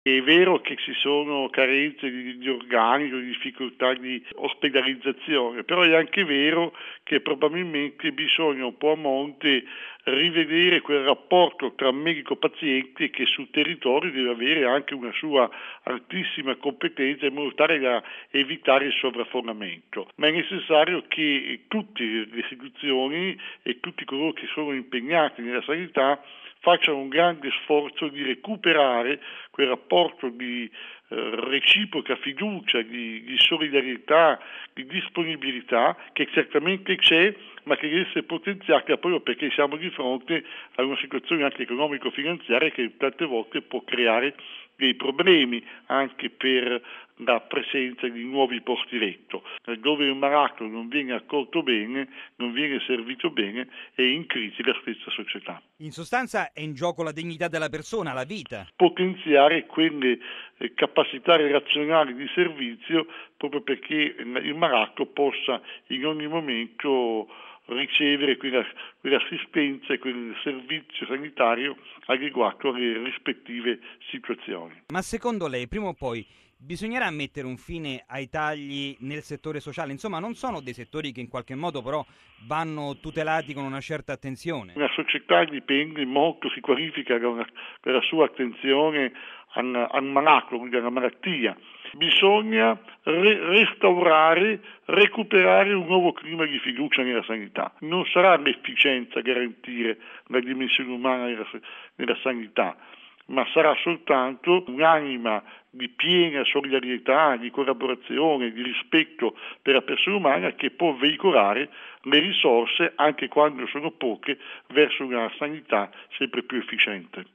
È vero che ci sono carenze di organico, di difficoltà di ospedalizzazione, però è anche vero che probabilmente bisogna un po' a monte rivedere quel rapporto tra medico-paziente che sul territorio deve avere anche una sua altissima competenza in modo tale da evitare il sovraffollamento. Ma è necessario che tutte le istituzioni e tutti coloro che sono impegnati nella sanità facciano un grande sforzo di recuperare quel rapporto di reciproca fiducia, di solidarietà, di disponibilità che certamente c'è, ma che deve essere potenziata proprio perché siamo di fronte a una situazione anche economico-finanziaria che tante volte può creare dei problemi anche per la presenza di nuovi posti letto. Dove il malato non viene accolto bene, non viene servito bene, è in crisi la stessa società. In sostanza è in gioco la dignità della persona, la vita. Potenziare quelle capacità relazionali di servizio proprio perché il malato possa in ogni momento ricevere quell'assistenza e quel servizio sanitario adeguato alle rispettive situazioni. Ma secondo lei, prima o poi, bisognerà mettere un fine ai tagli nel settore sociale? Insomma, non sono dei settori che in qualche modo però vanno tutelati con una certa attenzione. Una società dipende molto, si qualifica per la sua attenzione al malato, quindi alla malattia. Bisogna restaurare, recuperare un nuovo clima di fiducia nella sanità. Non sarà l'efficienza a garantire la dimensione umana nella sanità, ma sarà soltanto un'anima di piena solidarietà, di collaborazione, di rispetto per la persona umana che può veicolare le risorse, anche quando sono poche, verso una sanità sempre più efficiente.